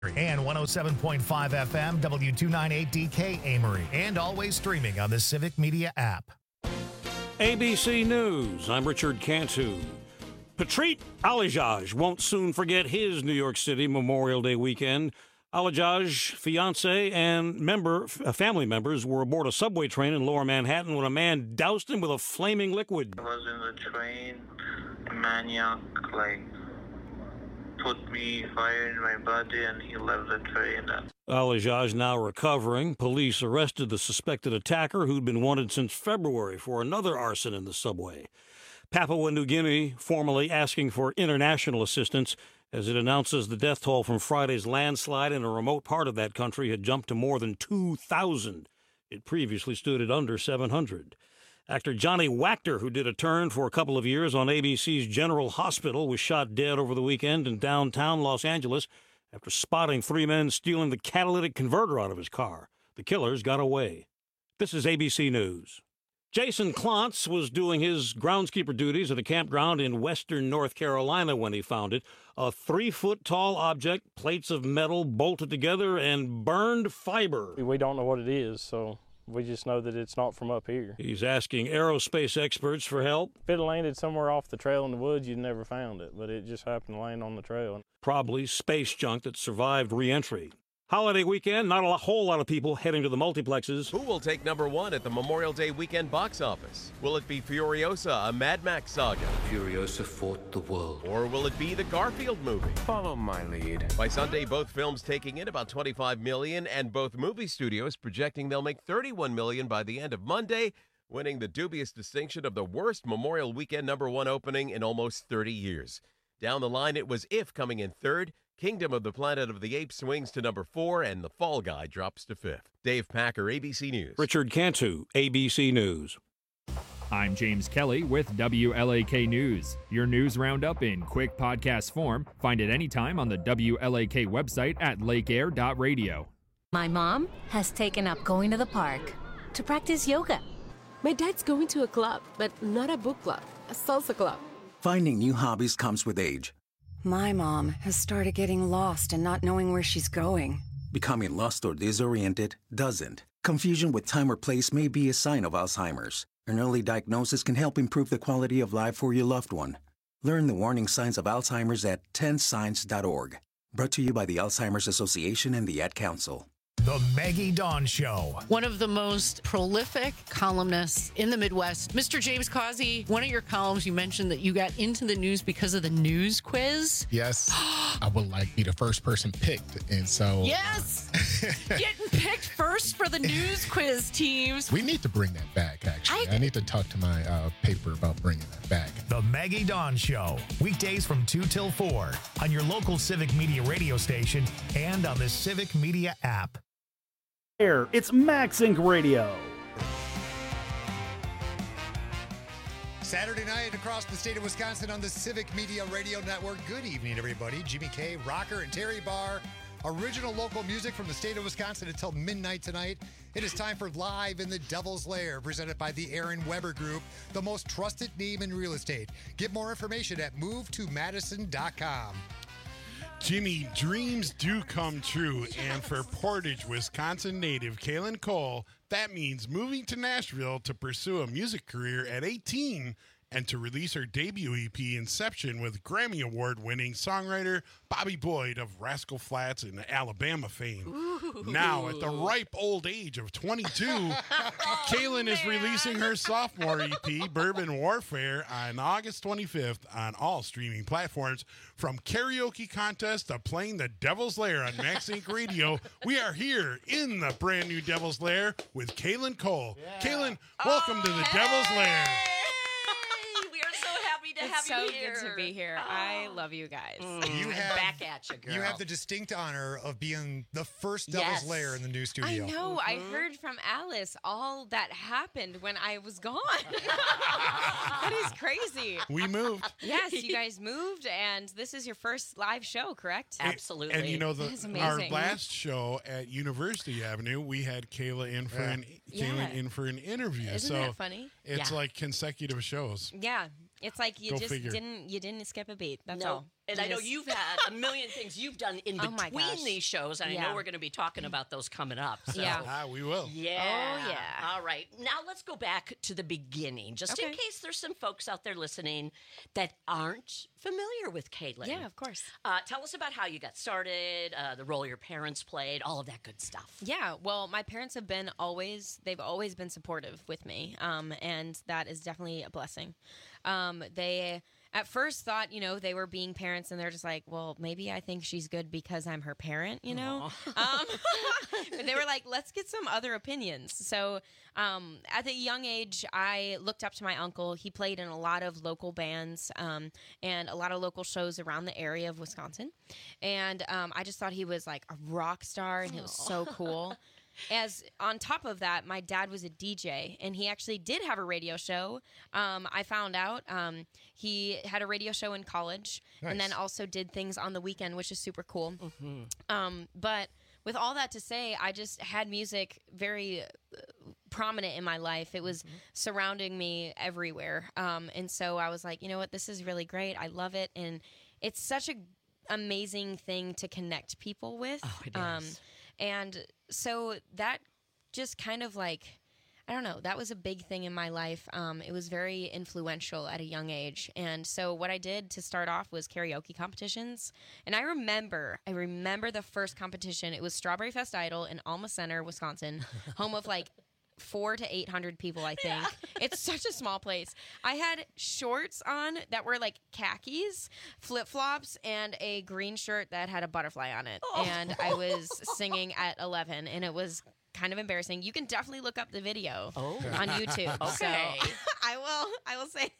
And 107.5 FM, W298DK Amory, and always streaming on the Civic Media app. ABC News, I'm Richard Cantu. Patrice Alijaj won't soon forget his New York City Memorial Day weekend. Alijaj, fiancé, and family members were aboard a subway train in Lower Manhattan when a man doused him with a flaming liquid. I was in the train, a maniac, put me fire in my body, and he left the train. Alijaj now recovering. Police arrested the suspected attacker who'd been wanted since February for another arson in the subway. Papua New Guinea formally asking for international assistance as it announces the death toll from Friday's landslide in a remote part of that country had jumped to more than 2,000. It previously stood at under 700. Actor Johnny Wachter, who did a turn for a couple of years on ABC's General Hospital, was shot dead over the weekend in downtown Los Angeles after spotting three men stealing the catalytic converter out of his car. The killers got away. This is ABC News. Jason Klontz was doing his groundskeeper duties at a campground in western North Carolina when he found it. A 3-foot-tall object, plates of metal bolted together, and burned fiber. We don't know what it is, so we just know that it's not from up here. He's asking aerospace experts for help. If it landed somewhere off the trail in the woods, you'd never found it, but it just happened to land on the trail. Probably space junk that survived re-entry. Holiday weekend, not a whole lot of people heading to the multiplexes. Who will take number one at the Memorial Day weekend box office? Will it be Furiosa, a Mad Max saga? Furiosa fought the world. Or will it be the Garfield movie? Follow my lead. By Sunday, both films taking in about $25 million, and both movie studios projecting they'll make $31 million by the end of Monday, winning the dubious distinction of the worst Memorial Weekend number one opening in almost 30 years. Down the line, it was If coming in third, Kingdom of the Planet of the Apes swings to number 4, and The Fall Guy drops to 5th. Dave Packer, ABC News. Richard Cantu, ABC News. I'm James Kelly with WLAK News. Your news roundup in quick podcast form. Find it anytime on the WLAK website at lakeair.radio. My mom has taken up going to the park to practice yoga. My dad's going to a club, but not a book club, a salsa club. Finding new hobbies comes with age. My mom has started getting lost and not knowing where she's going. Becoming lost or disoriented doesn't. Confusion with time or place may be a sign of Alzheimer's. An early diagnosis can help improve the quality of life for your loved one. Learn the warning signs of Alzheimer's at 10signs.org. Brought to you by the Alzheimer's Association and the Ad Council. The Maggie Dawn Show. One of the most prolific columnists in the Midwest. Mr. James Causey, one of your columns, you mentioned that you got into the news because of the news quiz. Yes. I would like to be the first person picked. And so... Yes! Getting picked first for the news quiz teams. We need to bring that back, actually. I need to talk to my paper about bringing that back. The Maggie Dawn Show. Weekdays from 2 till 4 on your local Civic Media radio station and on the Civic Media app. It's Max Inc. Radio. Saturday night across the state of Wisconsin on the Civic Media Radio Network. Good evening, everybody. Jimmy K, Rocker, and Terry Barr. Original local music from the state of Wisconsin until midnight tonight. It is time for Live in the Devil's Lair, presented by the Aaron Weber Group, the most trusted name in real estate. Get more information at movetomadison.com. Jimmy, dreams do come true, and for Portage, Wisconsin native Kaylin Cole, that means moving to Nashville to pursue a music career at 18 and to release her debut EP, Inception, with Grammy Award-winning songwriter Bobby Boyd of Rascal Flatts and Alabama fame. Ooh. Now, at the ripe old age of 22, Kaylin is releasing her sophomore EP, Bourbon Warfare, on August 25th on all streaming platforms. From karaoke contest to playing the Devil's Lair on Max Inc. Radio, we are here in the brand new Devil's Lair with Kaylin Cole. Yeah. Kaylin, welcome to the Devil's Lair. It's so good to be here. I love you guys. Back at you, girl. You have the distinct honor of being the first Devil's Lair in the new studio. I know. I heard from Alice all that happened when I was gone. That is crazy. We moved. Yes, you guys moved, and this is your first live show, correct? Absolutely. And you know, our last show at University Avenue, we had Kayla in for an interview. Isn't that funny? It's like consecutive shows. Yeah. It's like you Go just figure. didn't skip a beat. That's No. all. And You I know just- you've had a million things you've done in Oh my between gosh. these shows, and I Yeah. know we're going to be talking about those coming up. So. Yeah. We will. Yeah. Oh, yeah. All right. Now let's go back to the beginning, just in Okay. case there's some folks out there listening that aren't familiar with Caitlin. Yeah, of course. Tell us about how you got started, the role your parents played, all of that good stuff. Yeah, well, my parents have been they've always been supportive with me, and that is definitely a blessing. They at first thought, they were being parents, and they're just like, well, maybe I think she's good because I'm her parent, They were like, let's get some other opinions. So at a young age, I looked up to my uncle. He played in a lot of local bands and a lot of local shows around the area of Wisconsin. And I just thought he was like a rock star, and he was so cool. As on top of that, my dad was a DJ, and he actually did have a radio show. I found out he had a radio show in college, and then also did things on the weekend, which is super cool. But with all that to say, I just had music very prominent in my life. It was surrounding me everywhere. And so I was like, you know what, this is really great. I love it. And it's such an amazing thing to connect people with. Oh, it is. And so that just kind of like, I don't know, that was a big thing in my life. It was very influential at a young age. And so what I did to start off was karaoke competitions. And I remember the first competition. It was Strawberry Fest Idol in Alma Center, Wisconsin, home of like 400 to 800 people, I think. It's such a small place. I had shorts on that were like khakis, flip-flops, and a green shirt that had a butterfly on it. And I was singing at 11, and it was kind of embarrassing. You can definitely look up the video on YouTube. Okay. So I will say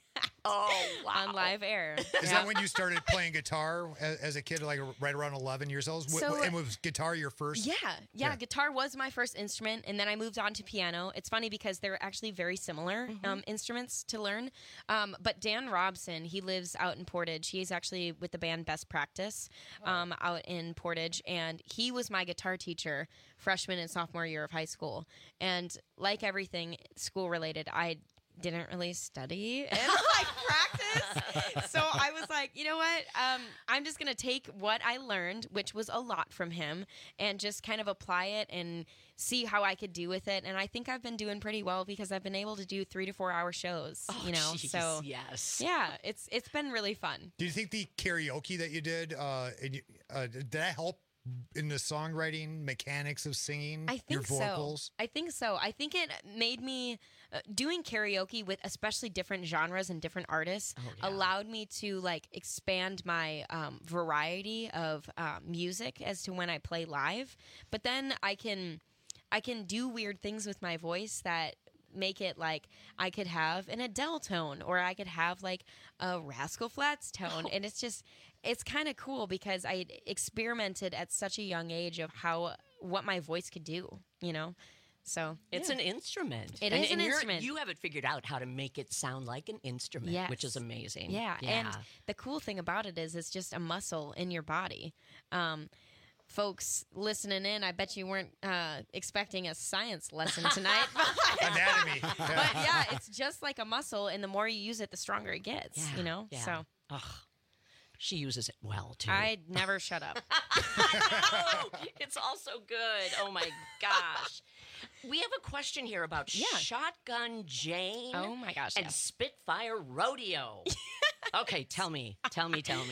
on live air. Is that when you started playing guitar as a kid, like right around 11 years old? And was guitar your first? Yeah. Guitar was my first instrument, and then I moved on to piano. It's funny because they're actually very similar instruments to learn. But Dan Robson, he lives out in Portage. He's actually with the band Best Practice out in Portage, and he was my guitar teacher freshman and sophomore year of high school. And like everything school related, I didn't really study and like practice. So I was like, you know what? I'm just going to take what I learned, which was a lot from him, and just kind of apply it and see how I could do with it. And I think I've been doing pretty well because I've been able to do 3 to 4 hour shows, Geez, so yes. Yeah, it's been really fun. Do you think the karaoke that you did, did that help in the songwriting mechanics of singing your vocals? I think so. I think it made me doing karaoke with especially different genres and different artists allowed me to like expand my variety of music as to when I play live. But then I can do weird things with my voice that make it like I could have an Adele tone, or I could have like a Rascal Flatts tone. And it's kind of cool because I experimented at such a young age of what my voice could do, So it's an instrument. It is an instrument. You have it figured out how to make it sound like an instrument, which is amazing. Yeah. And the cool thing about it is it's just a muscle in your body. Folks listening in, I bet you weren't expecting a science lesson tonight. Anatomy. But yeah, it's just like a muscle, and the more you use it, the stronger it gets, Yeah. So she uses it well, too. I never shut up. I know. It's all so good. Oh, my gosh. We have a question here about Shotgun Jane. Oh, my gosh. And Spitfire Rodeo. Okay, tell me. So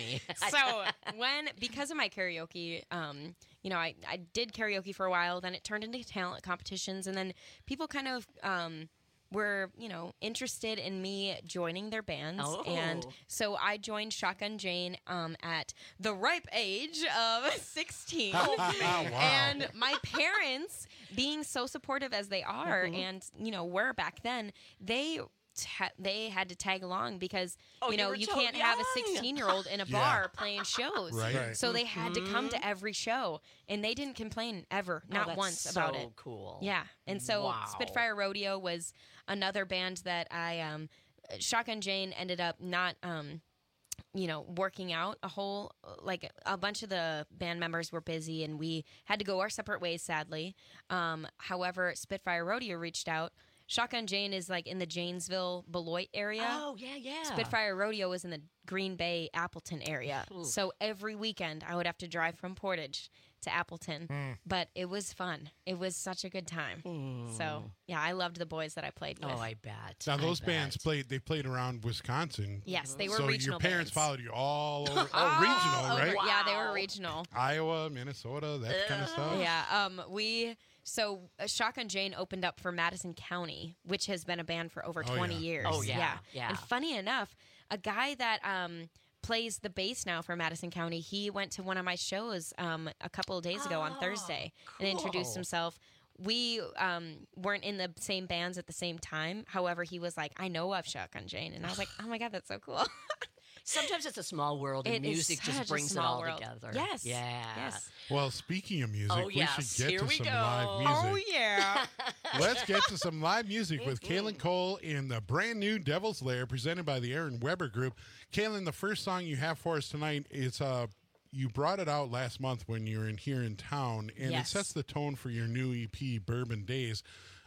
because of my karaoke, I did karaoke for a while, then it turned into talent competitions, and then people kind of were, interested in me joining their bands. And so I joined Shotgun Jane at the ripe age of 16. Wow. And my parents, being so supportive as they are, and, were back then, they had to tag along because you can't have a 16-year-old in a bar playing shows. Right. So they had to come to every show, and they didn't complain ever, not once about it. Cool. Yeah. And so Spitfire Rodeo was another band that I Shotgun Jane ended up not working out a bunch of the band members were busy, and we had to go our separate ways, sadly. However, Spitfire Rodeo reached out Shotgun Jane is like in the Janesville, Beloit area. Oh, yeah. Spitfire Rodeo was in the Green Bay, Appleton area. So every weekend I would have to drive from Portage to Appleton. But it was fun. It was such a good time. So, yeah, I loved the boys that I played with. Oh, I bet. Now, those bands played around Wisconsin. Yes, they were so regional your parents bands. followed you all over. Regional, right? Yeah, they were regional. Iowa, Minnesota, that kind of stuff. Yeah, Shotgun Jane opened up for Madison County, which has been a band for over 20 years. Oh, yeah. And funny enough, a guy that plays the bass now for Madison County, he went to one of my shows a couple of days ago on Thursday and introduced himself. We weren't in the same bands at the same time. However, he was like, I know of Shotgun Jane. And I was like, oh, my God, that's so cool. Sometimes it's a small world, and music just brings it all together. Yes. Yeah. Yes. Well, speaking of music, we should get to some live music. Oh, yeah. Let's get to some live music with Kaylin Cole in the brand new Devil's Lair presented by the Aaron Weber Group. Kaylin, the first song you have for us tonight is you brought it out last month when you were here in town, and it sets the tone for your new EP, Bourbon Days.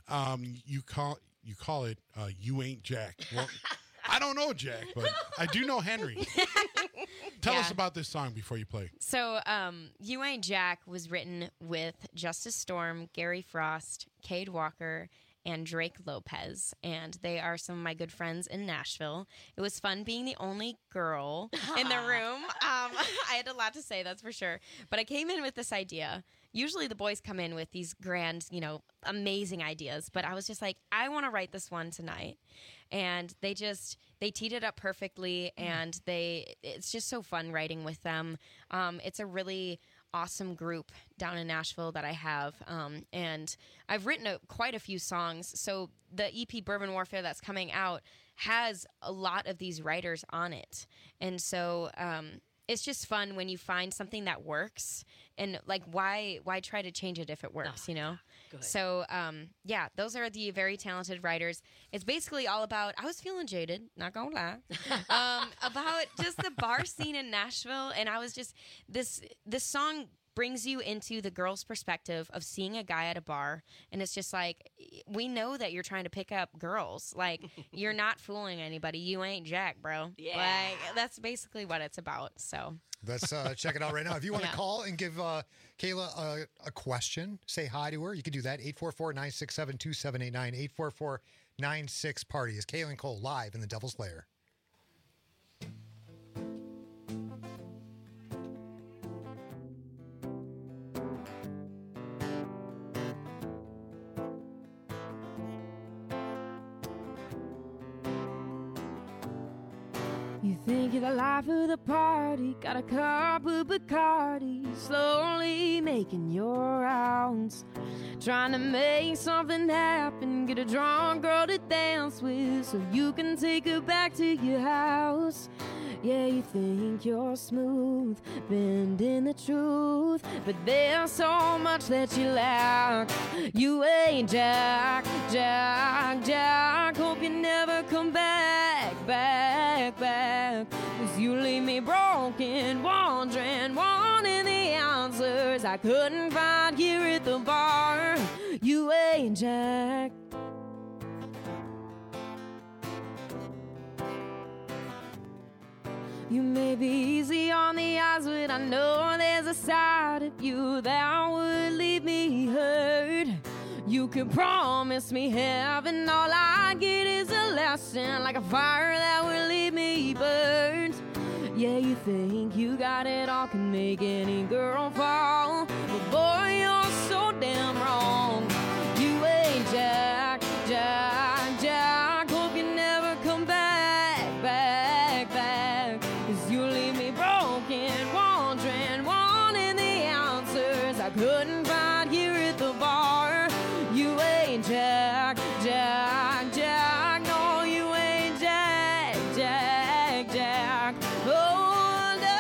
You call it You Ain't Jack. Well, I don't know Jack, but I do know Henry. Tell us about this song before you play. So, You Ain't Jack was written with Justice Storm, Gary Frost, Cade Walker, and Drake Lopez, and they are some of my good friends in Nashville. It was fun being the only girl in the room. I had a lot to say, that's for sure. But I came in with this idea. Usually the boys come in with these grand, amazing ideas, but I was just like, I want to write this one tonight. And they teed it up perfectly, and it's just so fun writing with them. It's a really awesome group down in Nashville that I have, and I've written quite a few songs. So the EP Bourbon Warfare that's coming out has a lot of these writers on it, and so it's just fun when you find something that works, and like why try to change it if it works, Good. So those are the very talented writers. It's basically all about, I was feeling jaded, not gonna lie, about just the bar scene in Nashville, and I was just this song brings you into the girl's perspective of seeing a guy at a bar, and it's just like, we know that you're trying to pick up girls. Like, you're not fooling anybody. You ain't Jack, bro. Yeah. Like, that's basically what it's about, so. Let's check it out right now. If you want to call and give Kayla a question, say hi to her, you can do that. 844-967-2789, 844-96-PARTY is Kaylin Cole live in the Devil's Lair. You think you're the life of the party, got a cup of Bacardi, slowly making your rounds, trying to make something happen, get a drunk girl to dance with so you can take her back to your house. Yeah, you think you're smooth, bending the truth, but there's so much that you lack. You ain't Jack, Jack, Jack. Hope you never come back, back, back. 'Cause you leave me broken, wondering, wanting the answers I couldn't find here at the bar. You ain't Jack. You may be easy on the eyes, but I know there's a side of you that would leave me hurt. You could promise me heaven, all I get is a lesson, like a fire that will leave me burned. Yeah, you think you got it all, can make any girl fall, but boy, you're so damn wrong. You ain't Jack, Jack, Jack. Hope you never come back, back, back. 'Cause you leave me broken, wondering, wanting the answers I couldn't find here at the bar. You ain't Jack, Jack, Jack. No, you ain't Jack, Jack, Jack. Oh, no.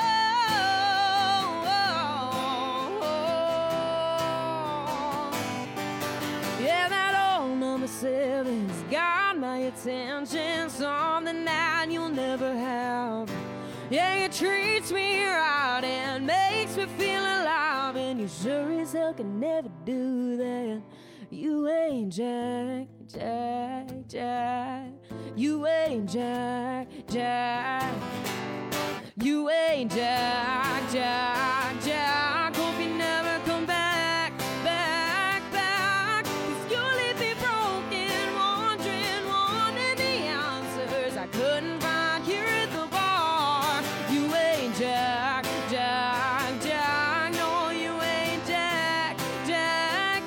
Yeah, that old number 7's got my attention, something that you'll never have. Yeah, it treats me right and makes me feel alive, and you sure as hell can never do that. You ain't Jack, Jack, Jack. You ain't Jack, Jack. You ain't Jack, Jack, Jack. Hope you never come back, back, back. 'Cause you leave me broken, wondering, wanting the answers I couldn't find here at the bar. You ain't Jack, Jack, Jack. No, you ain't Jack, Jack,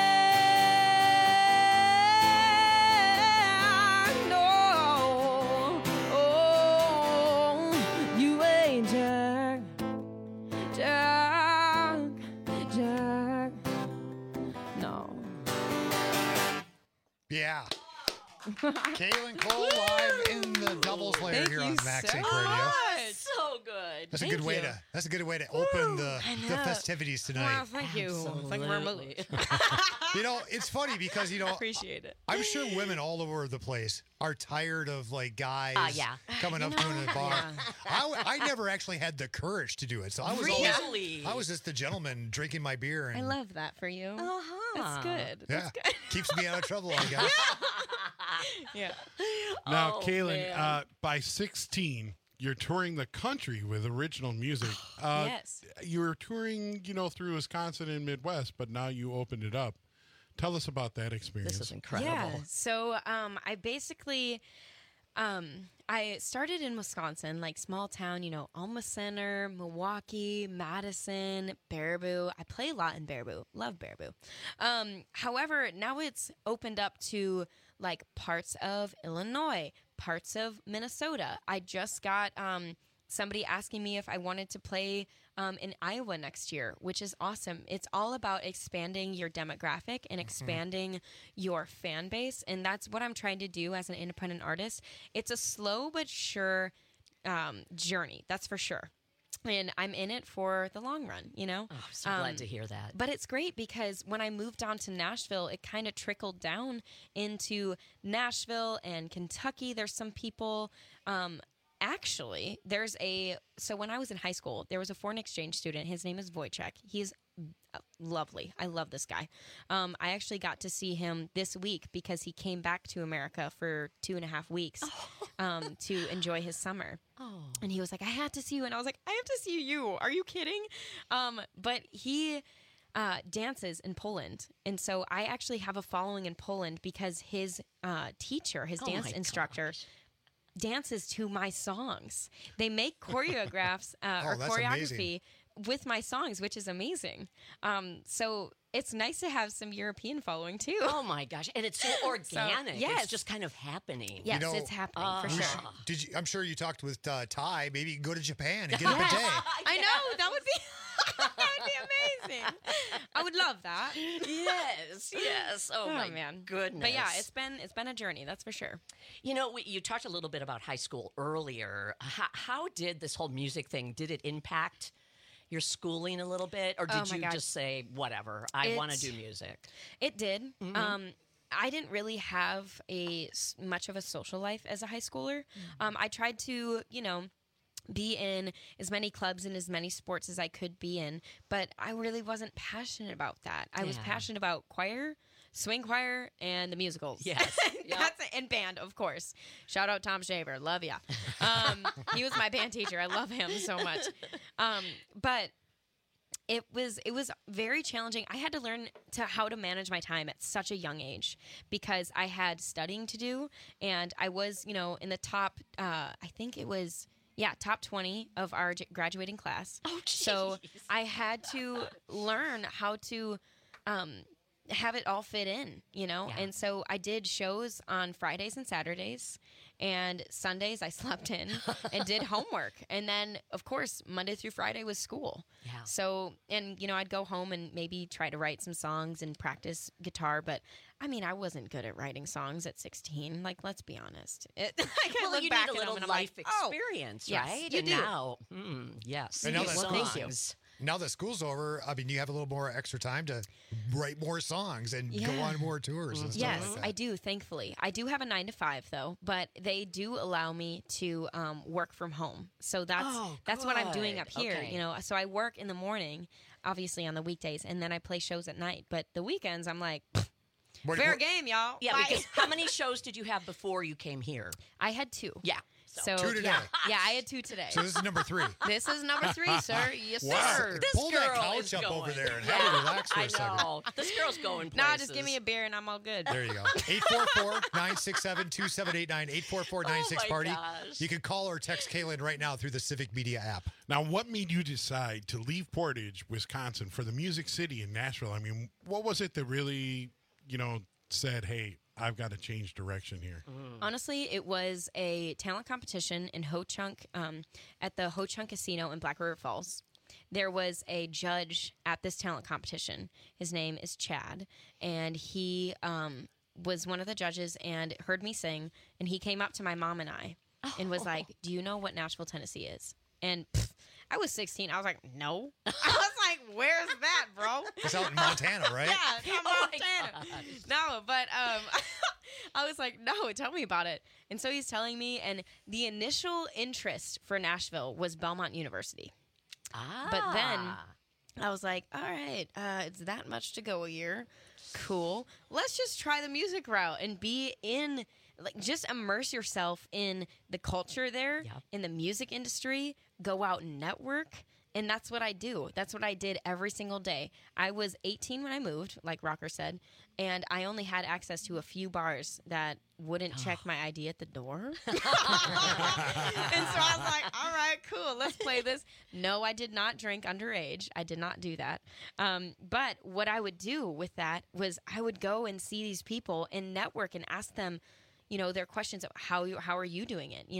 Jack. No, oh, you ain't Jack, Jack, Jack. No. Yeah. Kaylin Cole live in the double player Thank here you on Max so Inc. Radio. much. So good. That's a good way to. That's a good way to open the festivities tonight. Well, thank you. Thank you very much. You know, it's funny because Appreciate it. I'm sure women all over the place are tired of like guys coming up to them in a bar. I never actually had the courage to do it, so I was I was just the gentleman drinking my beer. And, I love that for you. That's good. Yeah, That's good. keeps me out of trouble, I guess. Yeah. Now, Kaylin, by 16, you're touring the country with original music. Yes. You were touring, through Wisconsin and Midwest, but now you opened it up. Tell us about that experience. This is incredible. Yeah. So I basically I started in Wisconsin, like small town, Alma Center, Milwaukee, Madison, Baraboo. I play a lot in Baraboo. Love Baraboo. However, now it's opened up to like parts of Illinois, parts of Minnesota. I just got somebody asking me if I wanted to play in Iowa next year, which is awesome. It's all about expanding your demographic and expanding your fan base. And that's what I'm trying to do as an independent artist. It's a slow but sure journey, that's for sure. And I'm in it for the long run, Oh, I'm so glad to hear that. But it's great because when I moved down to Nashville, it kind of trickled down into Nashville and Kentucky. There's some people... Actually, so when I was in high school, there was a foreign exchange student. His name is Wojciech. He's lovely. I love this guy. I actually got to see him this week because he came back to America for 2.5 weeks to enjoy his summer. Oh. And he was like, I had to see you. And I was like, I have to see you. Are you kidding? But he dances in Poland. And so I actually have a following in Poland because his teacher, his dance instructor, dances to my songs. They make choreographs or choreography with my songs, which is amazing. So it's nice to have some European following too. Oh my gosh. And it's so organic. Yes. It's just kind of happening. Yes, it's happening for sure. I'm sure you talked with Ty. Maybe you can go to Japan and get a bidet. I know. That would be... that would be amazing. I would love that. Yes. Oh my man, goodness. But yeah, it's been a journey, that's for sure. You talked a little bit about high school earlier. How did this whole music thing? Did it impact your schooling a little bit, or did you just say whatever? I want to do music. It did. Mm-hmm. I didn't really have much of a social life as a high schooler. I tried to, be in as many clubs and as many sports as I could be in, but I really wasn't passionate about that. I was passionate about choir, swing choir, and the musicals. Yes. That's it. And band, of course. Shout out Tom Shaver. Love ya. He was my band teacher. I love him so much. But it was very challenging. I had to learn how to manage my time at such a young age because I had studying to do, and I was, in the top, I think it was... top 20 of our graduating class. Oh, geez. So I had to learn how to have it all fit in, And so I did shows on Fridays and Saturdays, and Sundays I slept in and did homework. And then, of course, Monday through Friday was school. Yeah. So, and, I'd go home and maybe try to write some songs and practice guitar, but I wasn't good at writing songs at 16. Like, let's be honest. You need a little life experience, right? You do. Now, yes. And now that thank you. Now that school's over, you have a little more extra time to write more songs and go on more tours and stuff like that. I do, thankfully. I do have a 9-to-5, though, but they do allow me to work from home. So that's what I'm doing up here. Okay. So I work in the morning. obviously on the weekdays, and then I play shows at night. But the weekends, I'm like, fair game, y'all. Yeah, Bye. because how many shows did you have before you came here? I had 2. Yeah. So 2 today. Yeah, I had 2 today. So this is number 3. This is number 3, sir. Yes, Wow. sir. This Pull that girl couch is up going. over there and have her relax for a second. I know. This girl's going places. Nah, just give me a beer and I'm all good. There you go. 844-967-2789, 844-96-PARTY. gosh. You can call or text Kaylin right now through the Civic Media app. Now, what made you decide to leave Portage, Wisconsin, for the Music City in Nashville? I mean, what was it that really, said, hey, I've got to change direction here? Honestly, it was a talent competition in Ho-Chunk, at the Ho-Chunk Casino in Black River Falls. There was a judge at this talent competition. His name is Chad, and he was one of the judges and heard me sing, and he came up to my mom and I and was like, do you know what Nashville, Tennessee is? And I was 16. I was like, no. I was like, where's that, bro? It's out in Montana, right? Yeah, it's in Montana. No, but I was like, no, tell me about it. And so he's telling me, and the initial interest for Nashville was Belmont University. But then I was like, all right, it's that much to go a year. Cool. Let's just try the music route and be in, just immerse yourself in the culture there, in the music industry, go out and network. And that's what I do. That's what I did every single day. I was 18 when I moved, like Rocker said, and I only had access to a few bars that wouldn't check my ID at the door. And so I was like, all right, cool, let's play this. No, I did not drink underage. I did not do that. But what I would do with that was I would go and see these people and network and ask them, their questions of how are you doing it?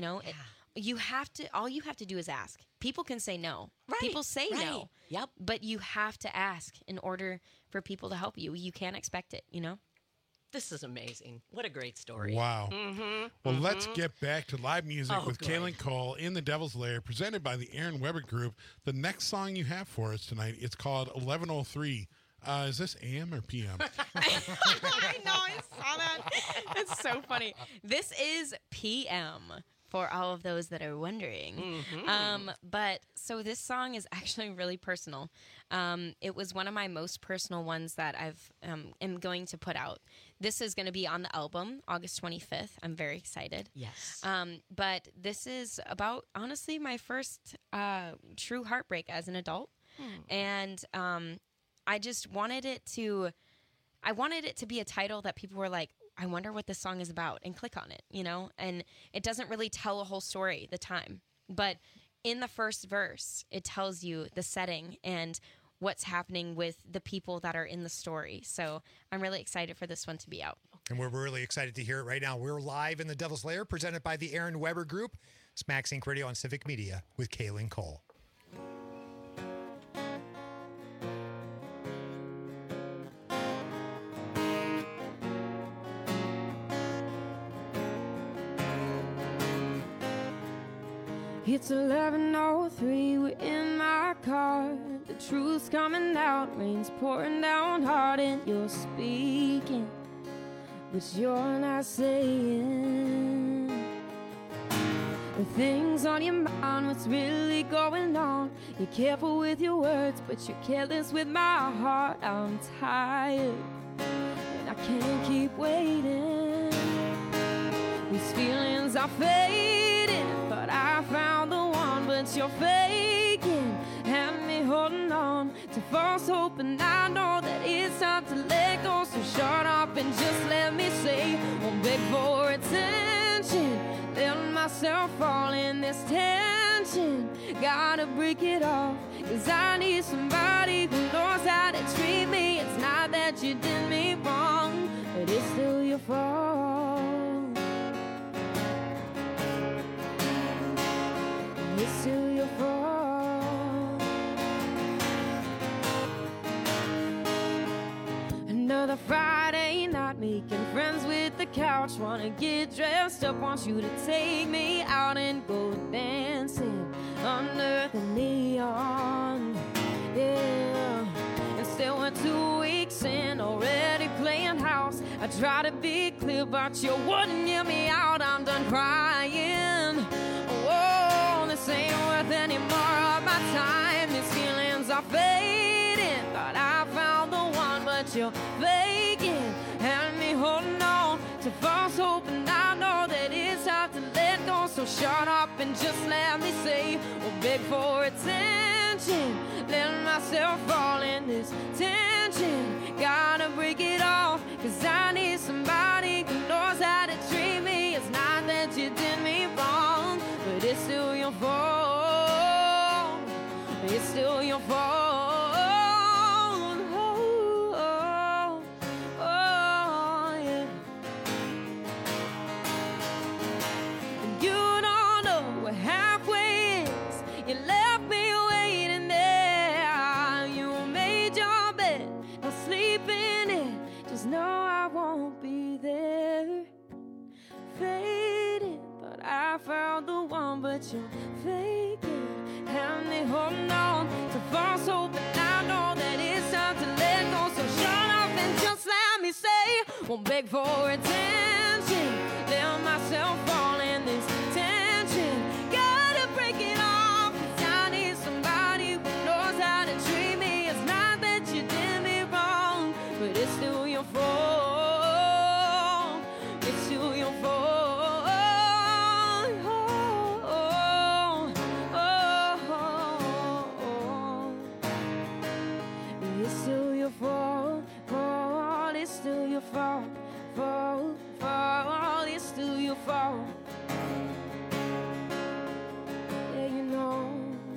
All you have to do is ask. People can say no. Right, people say no. Yep. But you have to ask in order for people to help you. You can't expect it, This is amazing. What a great story. Wow. Well, let's get back to live music with good. Kaylin Cole in the Devil's Lair, presented by the Aaron Weber Group. The next song you have for us tonight, it's called 1103. Is this AM or PM? I know, I saw that. It's so funny. This is PM. For all of those that are wondering. But so this song is actually really personal. It was one of my most personal ones that I've am going to put out. This is going to be on the album August 25th. I'm very excited. Yes. But this is about, honestly, my first true heartbreak as an adult. And I just wanted it to be a title that people were like, I wonder what this song is about, and click on it, And it doesn't really tell a whole story, the time. But in the first verse, it tells you the setting and what's happening with the people that are in the story. So I'm really excited for this one to be out. And we're really excited to hear it right now. We're live in the Devil's Lair, presented by the Aaron Weber Group. It's Max Inc. Radio on Civic Media with Kaylin Cole. It's 11:03, we're in my car. The truth's coming out, rain's pouring down hard, and you're speaking, but you're not saying the things on your mind, what's really going on. You're careful with your words, but you're careless with my heart. I'm tired, and I can't keep waiting. These feelings are fading. But I found the one, but you're faking. Have me holding on to false hope, and I know that it's time to let go. So shut up and just let me say, won't beg for attention. Let myself fall in this tension. Gotta break it off, 'cause I need somebody who knows how to treat me. It's not that you did me wrong, but it's still your fault. It's still your fault. Another Friday night, making friends with the couch. Wanna get dressed up, want you to take me out and go dancing under the neon. Yeah, and still we're 2 weeks in, already playing house. I try to be clear, but you wouldn't hear me out. I'm done crying. Whoa, this ain't worth any more of my time. These feelings are fading. but you're faking. And me holding on to false hope, and I know that it's hard to let go. So shut up and just let me say, or beg for attention. Let myself fall in this tension. Gotta break it off, 'cause I need somebody who knows how to treat me. It's not that you did me wrong, but it's still your fault. It's still your fault. Oh, yeah. And you don't know what halfway is. You left me waiting there. You made your bed, now sleep in it. Just know I won't be there. Fading, thought I found the one, but you're faking. And they holding on to false hope, and I know that it's time to let go. So shut up and just let me say, won't beg for attention. Let myself fall in this tension. Gotta break it off, 'cause I need somebody who knows how to treat me. It's not that you did me wrong, but it's still your fault. It's still your fault. It's still your fault, fault. It's still your fault, fault, fault. It's still your fault. Yeah, you know.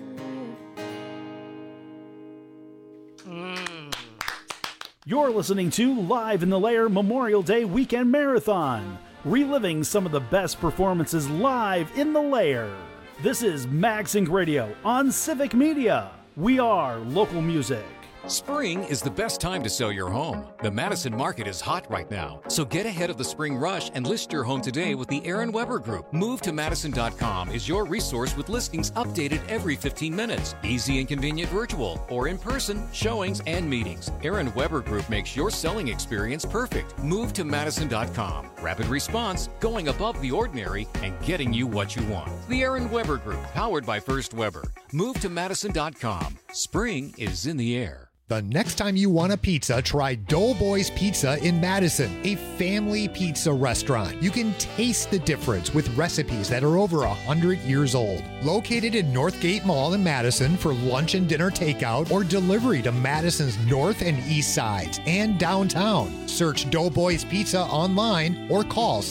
You're listening to Live in the Lair Memorial Day Weekend Marathon, reliving some of the best performances live in the Lair. This is MagSync Radio on Civic Media. We are local music. Spring is the best time to sell your home. The Madison market is hot right now, so get ahead of the spring rush and list your home today with the Aaron Weber Group. MoveToMadison.com is your resource with listings updated every 15 minutes. Easy and convenient virtual or in-person showings and meetings. Aaron Weber Group makes your selling experience perfect. MoveToMadison.com. Rapid response, going above the ordinary, and getting you what you want. The Aaron Weber Group, powered by First Weber. MoveToMadison.com. Spring is in the air. The next time you want a pizza, try Doughboys Pizza in Madison, a family pizza restaurant. You can taste the difference with recipes that are over 100 years old. Located in Northgate Mall in Madison for lunch and dinner takeout or delivery to Madison's north and east sides and downtown. Search Doughboys Pizza online or call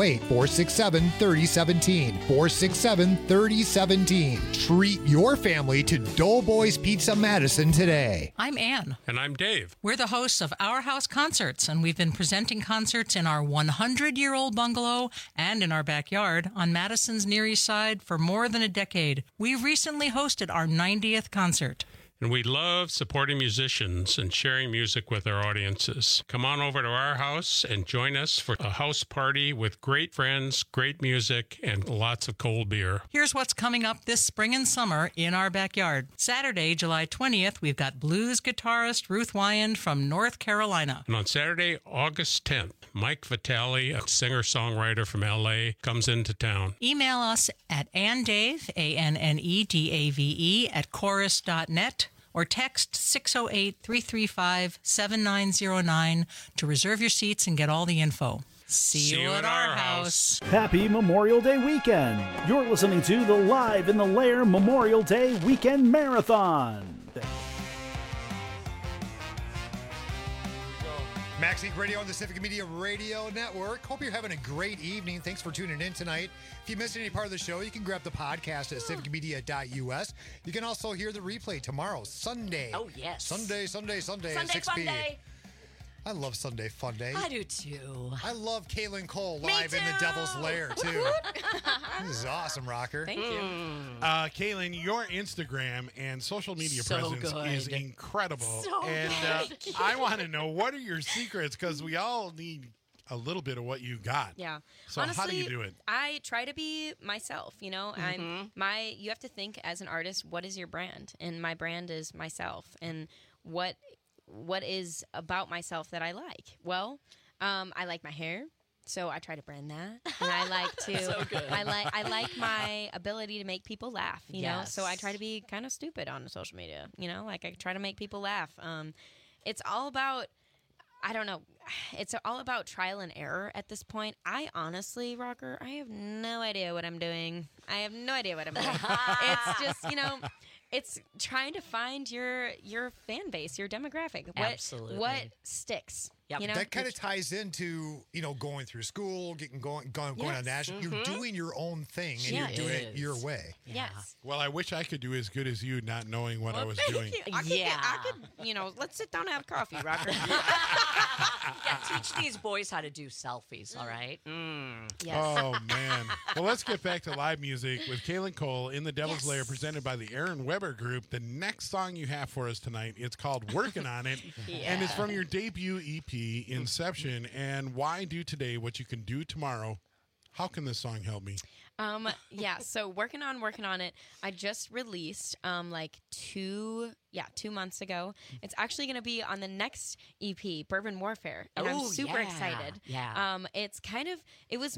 608-467-3017. 467-3017. Treat your family to Doughboys Pizza Madison today. I'm Ann. And I'm Dave. We're the hosts of Our House Concerts, and we've been presenting concerts in our 100-year-old bungalow and in our backyard on Madison's Near East Side for more than a decade. We recently hosted our 90th concert. And we love supporting musicians and sharing music with our audiences. Come on over to our house and join us for a house party with great friends, great music, and lots of cold beer. Here's what's coming up this spring and summer in our backyard. Saturday, July 20th, we've got blues guitarist Ruth Wyand from North Carolina. And on Saturday, August 10th, Mike Vitale, a singer-songwriter from L.A., comes into town. Email us at annedave, ANNEDAVE, at chorus.net. or text 608-335-7909 to reserve your seats and get all the info. See you at our house. Happy Memorial Day weekend. You're listening to the Live in the Lair Memorial Day Weekend Marathon. MagSync Radio on the Civic Media Radio Network. Hope you're having a great evening. Thanks for tuning in tonight. If you missed any part of the show, you can grab the podcast at civicmedia.us. You can also hear the replay tomorrow, Sunday. Oh, yes. Sunday at 6 p.m. I love Sunday Fun Day. I do too. I love Kaylin Cole live in the Devil's Lair too. This is awesome, Rocker. Thank you. Kaylin, your Instagram and social media presence is incredible. And I want to know, what are your secrets? Because we all need a little bit of what you got. Yeah. So honestly, how do you do it? I try to be myself, you know. You have to think as an artist, what is your brand? And my brand is myself. And what is about myself that I like? Well, I like my hair, so I try to brand that. And I like to So good. I like my ability to make people laugh, you know. So I try to be kind of stupid on social media, you know, like I try to make people laugh. It's all about I don't know. It's all about trial and error at this point. I honestly, Rocker, I have no idea what I'm doing. It's just, it's trying to find your fan base, your demographic. Absolutely. What sticks. Yep. That kind of ties into, going through school, going on national. You're doing your own thing, and you're doing it your way. Yeah. Yes. Well, I wish I could do as good as you, not knowing what I was doing. I could, let's sit down and have coffee, Rocker. Teach these boys how to do selfies, all right? Yes. Oh, man. Well, let's get back to live music with Kaylin Cole in the Devil's Lair, presented by the Aaron Weber Group. The next song you have for us tonight, it's called Working on It, and it's from your debut EP, Inception. And why do today what you can do tomorrow? How can this song help me? So working on it. I just released 2 months ago. It's actually going to be on the next EP, Bourbon Warfare, and I'm super excited. Yeah. It was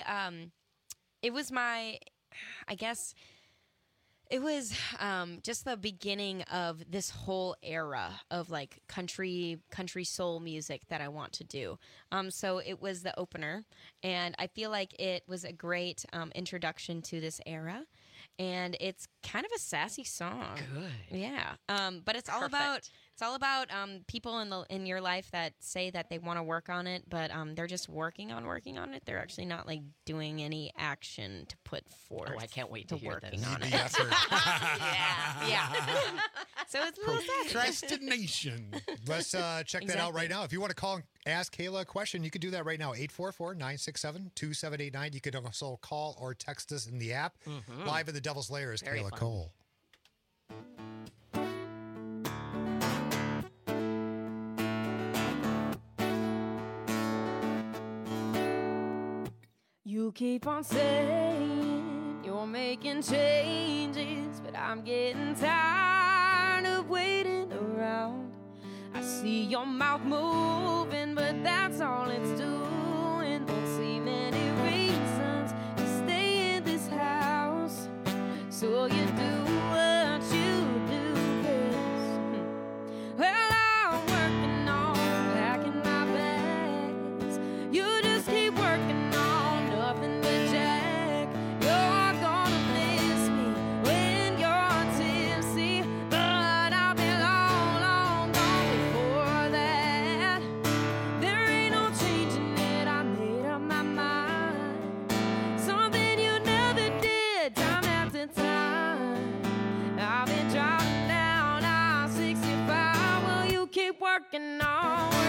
my I guess it was just the beginning of this whole era of country soul music that I want to do. So it was the opener, and I feel like it was a great introduction to this era. And it's kind of a sassy song. Good. Yeah. But it's all about people in your life that say that they want to work on it, but they're just working on it. They're actually not doing any action to put forth. Oh, I can't wait to hear this. On it. Yeah. So it's a little sassy. Procrastination. Let's check that out right now. If you want to call and ask Kayla a question, you can do that right now. 844-967-2789. You can also call or text us in the app. Live in the Devil's Lair is Very Kayla fun. Cole. You keep on saying you're making changes, but I'm getting tired of waiting around. I see your mouth moving, but that's all it's doing. Don't see many reasons to stay in this house, so you do what you do best. Well, I'm working on packing my bags. You just keep working on nothing but Jack. You're gonna miss me when you're tipsy, but I'll be long, long gone before that. There ain't no changing it, I made up my mind. Something you never did, time after time. I've been driving down I-65. Will you keep working on it?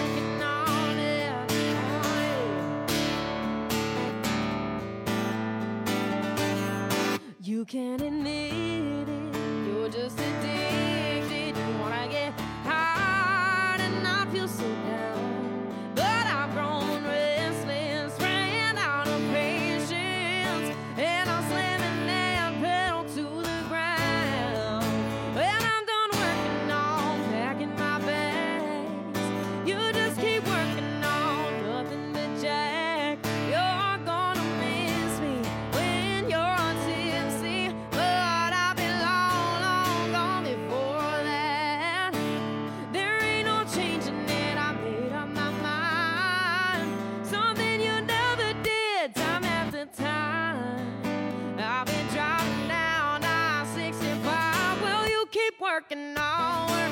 You can't admit it, you're just addicted. You wanna get high and not feel so down. But I've grown restless, ran out of patience, and I'm slamming that pedal to the ground. When I'm done working on packing my bags, you just keep working on nothing but Jack. You're gonna miss me when you're tipsy, but I'll be long, long gone before that. There ain't no changing it, I made up my mind. Something you never did, time after time. I've been driving down I-65. Will you keep working on it?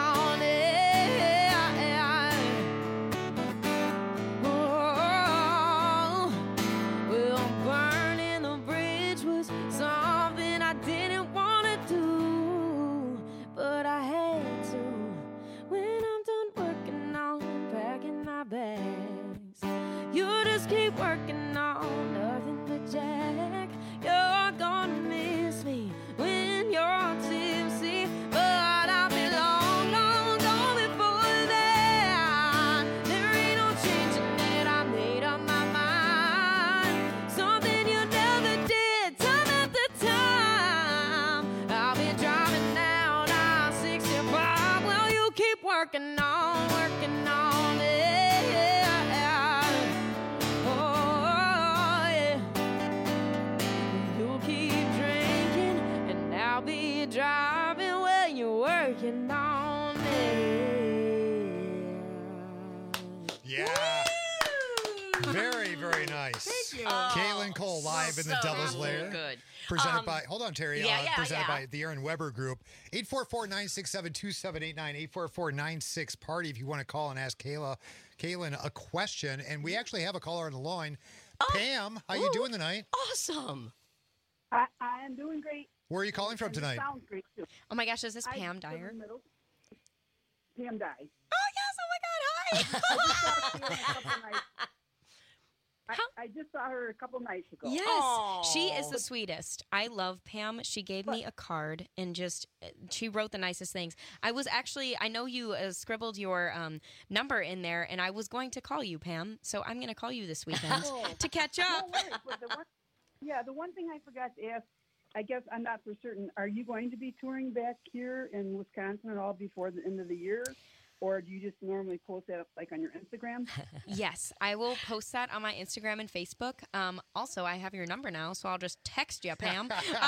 Oh, well, burning the bridge was something I didn't want to do, but I had to. When I'm done working on packing my bags, you just keep working on nothing but Jack. You're gonna miss me when you're tipsy, but I'll be long, long gone before that. There ain't no changing it, I made up my mind. Something you never did, time after time. I'll be driving down I-65. Well, you keep working on it. Oh, yeah. You'll keep drinking, and I'll be driving while you're working on it. Yeah. Very, very nice. Thank you. Kaylin Cole live in the Devil's Lair. Good. Presented by, hold on, Terry. Presented yeah. by the Aaron Weber Group. 844-967-2789, 844-96-PARTY if you want to call and ask Kaylin a question. And we actually have a caller on the line. Pam, how you doing tonight? Awesome. I am doing great. Where are you calling from And tonight? It sounds great, too. Oh, my gosh, is this Pam Dyer? Pam Dyer. Oh, yes. Oh, my God. Hi. I just saw her a couple nights ago. Yes, Aww. she is the sweetest. I love Pam. She gave me a card and she wrote the nicest things. I know you scribbled your number in there, and I was going to call you, Pam. So I'm going to call you this weekend to catch up. No worries, but the one thing I forgot to ask, I guess I'm not for certain, are you going to be touring back here in Wisconsin at all before the end of the year? Or do you just normally post that like on your Instagram? Yes, I will post that on my Instagram and Facebook. Also, I have your number now, so I'll just text you, Pam.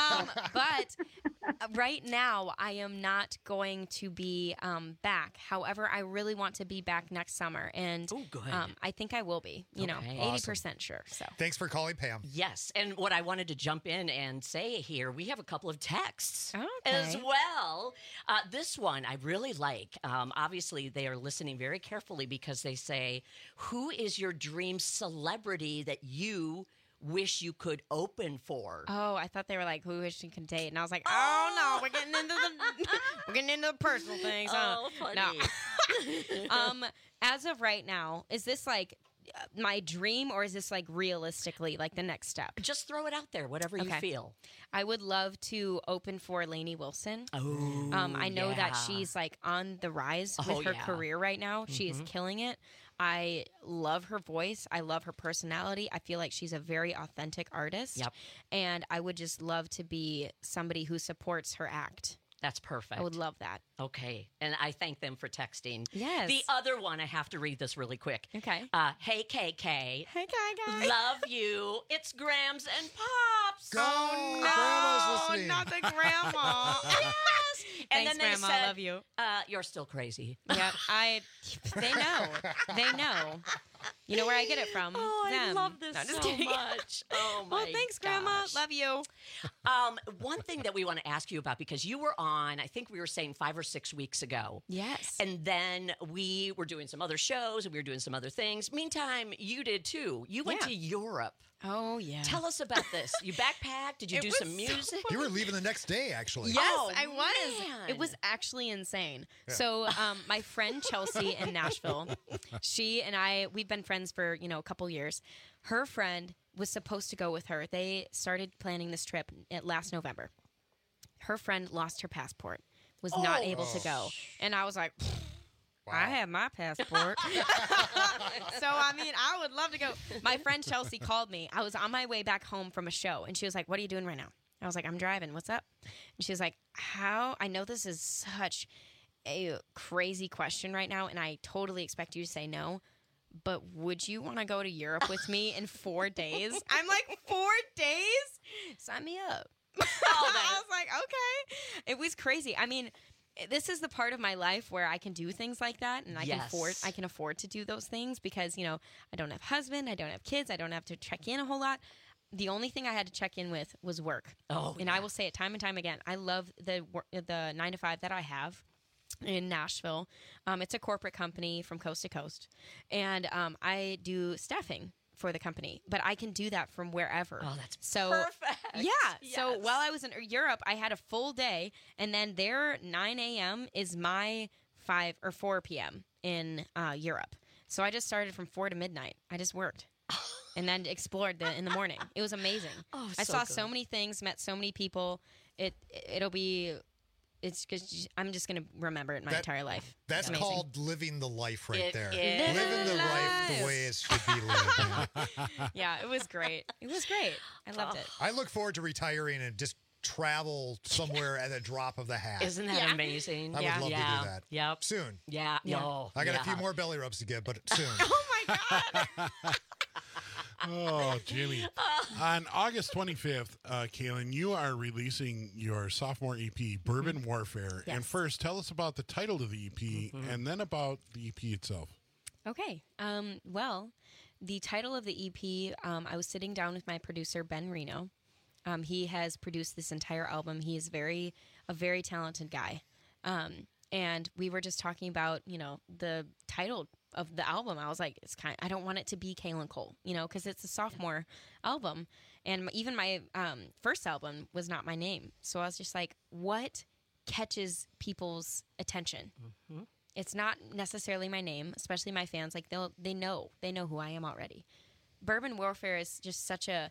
But right now, I am not going to be back. However, I really want to be back next summer, and I think I will be. 80% sure. So thanks for calling, Pam. Yes, and what I wanted to jump in and say here, we have a couple of texts Okay. as well. This one I really like. Obviously, they are listening very carefully because they say, "Who is your dream celebrity that you wish you could open for?" Oh, I thought they were like, who wish you could date, and I was like, oh no, we're getting into the personal things. Oh, funny. No. As of right now, is this like my dream, or is this like realistically like the next step? Just throw it out there, whatever you feel. I would love to open for Lainey Wilson. Oh, I know that she's like on the rise with her career right now. She is killing it. I love her voice. I love her personality. I feel like she's a very authentic artist. Yep. And I would just love to be somebody who supports her act. That's perfect. I would love that. Okay. And I thank them for texting. Yes. The other one, I have to read this really quick. Okay. Hey, KK. Hey, KK. Love you. It's Grams and Pops. Go. No, listening. not the grandma. Yes. And Thanks, then they Grandma. said, I love you. You're still crazy. Yeah, they know. They know. You know where I get it from. Oh, I Them. love this No, just so kidding. much. Oh, my Well, thanks, Grandma. gosh. Love you. One thing that we want to ask you about, because you were on, I think we were saying 5 or 6 weeks ago. Yes. And then we were doing some other shows and we were doing some other things. Meantime, you did too. You went to Europe. Oh, yeah. Tell us about this. You backpacked? Did you do some music? You were leaving the next day, actually. Yes, Oh, I was. man. It was actually insane. Yeah. So my friend Chelsea in Nashville, she and I, we've been friends for, a couple years. Her friend was supposed to go with her. They started planning this trip last November. Her friend lost her passport, was not able to go. And I was like, I have my passport. So, I would love to go. My friend Chelsea called me. I was on my way back home from a show, and she was like, what are you doing right now? I was like, I'm driving. What's up? And she was like, I know this is such a crazy question right now, and I totally expect you to say no, but would you want to go to Europe with me in 4 days? I'm like, 4 days? Sign me up. I was like, okay. It was crazy. This is the part of my life where I can do things like that, and I can afford to do those things because, I don't have a husband, I don't have kids, I don't have to check in a whole lot. The only thing I had to check in with was work. And I will say it time and time again. I love the 9 to 5 that I have in Nashville. It's a corporate company from coast to coast, and I do staffing for the company, but I can do that from wherever. Oh, that's so perfect. Yeah. Yes. So while I was in Europe, I had a full day, and then their 9 a.m. is my 5 or 4 p.m. in Europe. So I just started from 4 to midnight. I just worked. And then explored in the morning. It was amazing. Oh, I so saw good. so many things, met so many people. It's because I'm just going to remember it my entire life. That's It's amazing. called living the life right It there. is. Living the life the way it should be lived. Yeah, it was great. It was great. I loved it. I look forward to retiring and just travel somewhere at a drop of the hat. Isn't that amazing? I would love to do that. Yep. Soon. Yeah. I got a few more belly rubs to give, but soon. Oh, my God. Oh, Jimmy. On August 25th, Kaylin, you are releasing your sophomore EP, Bourbon Warfare. Yes. And first, tell us about the title of the EP and then about the EP itself. Okay. Well, the title of the EP, I was sitting down with my producer, Ben Reno. He has produced this entire album. He is a very talented guy. And we were just talking about, the title of the album. I was like, I don't want it to be Kaylin Cole, because it's a sophomore album. And even my first album was not my name. So I was just like, what catches people's attention? Mm-hmm. It's not necessarily my name, especially my fans. Like they know who I am already. Bourbon Warfare is just such a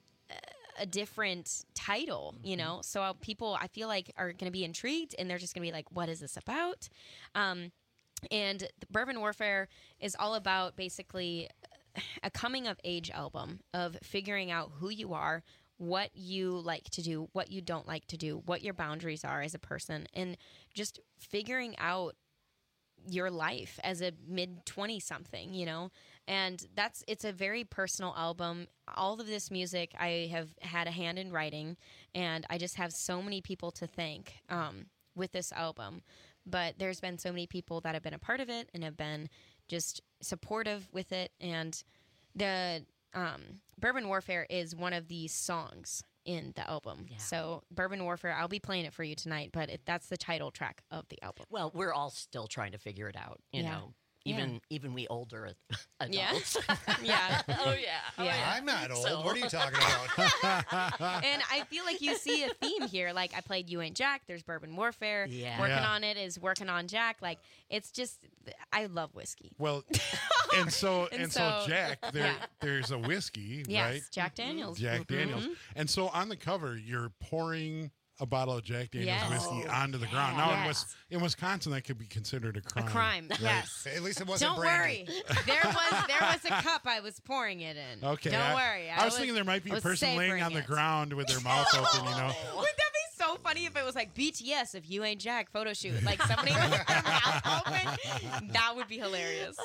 different title, So people, I feel like, are going to be intrigued, and they're just going to be like, "What is this about?" And the Bourbon Warfare is all about basically a coming of age album of figuring out who you are, what you like to do, what you don't like to do, what your boundaries are as a person, and just figuring out your life as a mid-20-something, and it's a very personal album. All of this music I have had a hand in writing, and I just have so many people to thank with this album. But there's been so many people that have been a part of it and have been just supportive with it, and the Bourbon Warfare is one of the songs in the album. Yeah. So Bourbon Warfare, I'll be playing it for you tonight, but that's the title track of the album. Well, we're all still trying to figure it out, you know. Even we older adults. Yeah. Oh, yeah. Yeah. I'm not old. What are you talking about? And I feel like you see a theme here. Like, I played You Ain't Jack. There's Bourbon Warfare. Yeah. Working on it is working on Jack. Like, it's just, I love whiskey. Well, and so Jack, there's a whiskey, yes, right? Jack Daniels. Jack Daniels. And so on the cover, you're pouring a bottle of Jack Daniels whiskey onto the ground. Now, in Wisconsin, that could be considered a crime. A crime, right? yes. At least it wasn't Don't brandy. worry. There was a cup I was pouring it in. Okay. Don't worry. I was thinking there might be a person laying on the ground with their mouth open, Wouldn't that be so funny if it was like BTS, if You Ain't Jack photo shoot? Like somebody with their mouth open? That would be hilarious.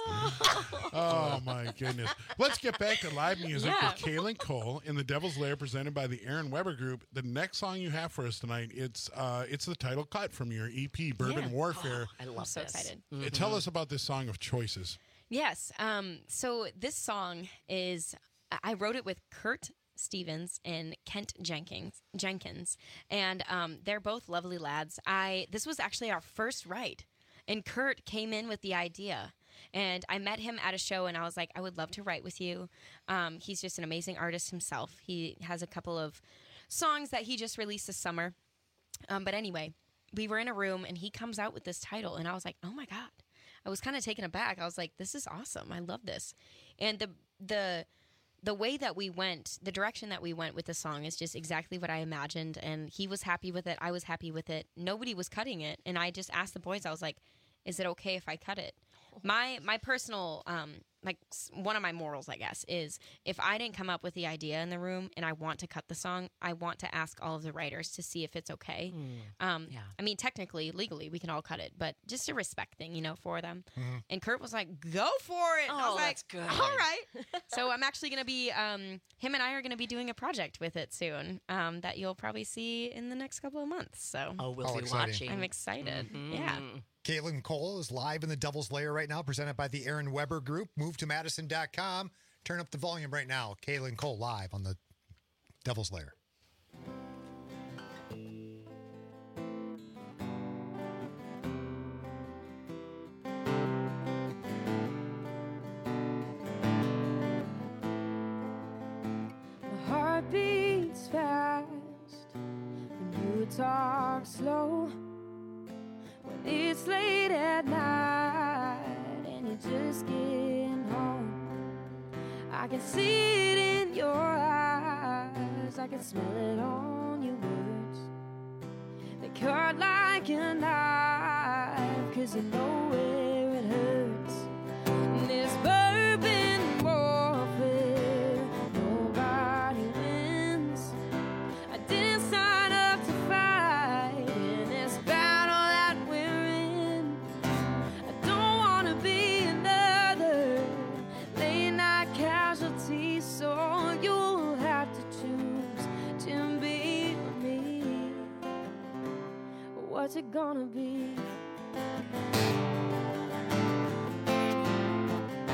Oh, my goodness. Let's get back to live music with Kaylin Cole in the Devil's Lair, presented by the Aaron Weber Group. The next song you have for us tonight, it's the title cut from your EP, Bourbon Warfare. I love so excited. Tell us about this song of choices. Yes. So this song is, I wrote it with Kurt Stevens and Kent Jenkins, and they're both lovely lads. This was actually our first write, and Kurt came in with the idea. And I met him at a show, and I was like, I would love to write with you. He's just an amazing artist himself. He has a couple of songs that he just released this summer. But anyway, we were in a room, and he comes out with this title, and I was like, oh, my God. I was kind of taken aback. I was like, this is awesome. I love this. And the way that we went, the direction that we went with the song is just exactly what I imagined, and he was happy with it. I was happy with it. Nobody was cutting it, and I just asked the boys, I was like, is it okay if I cut it? My personal, one of my morals, I guess, is if I didn't come up with the idea in the room and I want to cut the song, I want to ask all of the writers to see if it's okay. I mean, technically, legally, we can all cut it, but just a respect thing, for them. And Kurt was like, go for it. I was like, that's good. All right. So I'm actually going to be, him and I are going to be doing a project with it soon that you'll probably see in the next couple of months. So we'll be watching. I'm excited. Yeah. Kaylin Cole is live in the Devil's Lair right now, presented by the Aaron Weber Group. Move to Madison.com. Turn up the volume right now. Kaylin Cole live on the Devil's Lair. My heart beats fast when you talk slow. It's late at night and you're just getting home. I can see it in your eyes, I can smell it on your words. They cut like a knife, 'cause you know where it hurts. And this bourbon warfare, nobody wins. I didn't sign up to fight in this battle that we're in. I don't want to be another late night casualty, so you'll have to choose to be with me. What's it gonna be?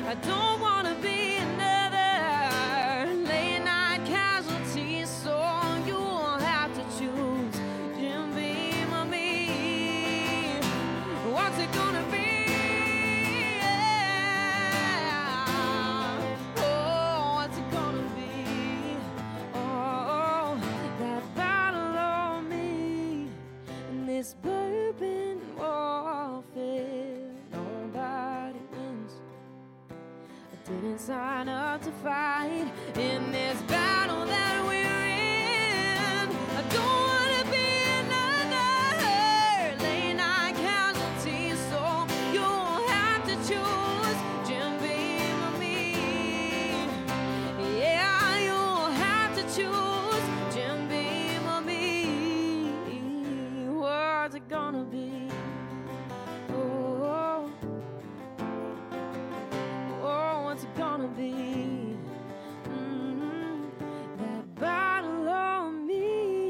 I don't wanna be another late night casualty, so you'll have to choose Jim Beam or me. What's it gonna be? Oh, what's it gonna be? Oh, that battle on me and this bourbon warfare. Nobody wins. I didn't sign up to fight in this battle that we're in. I don't wanna be another late night casualty, so you'll have to choose Jim Beam or me. Yeah, you'll have to choose Jim Beam or me. What's it gonna be? Oh, oh, what's it gonna be? That battle on me.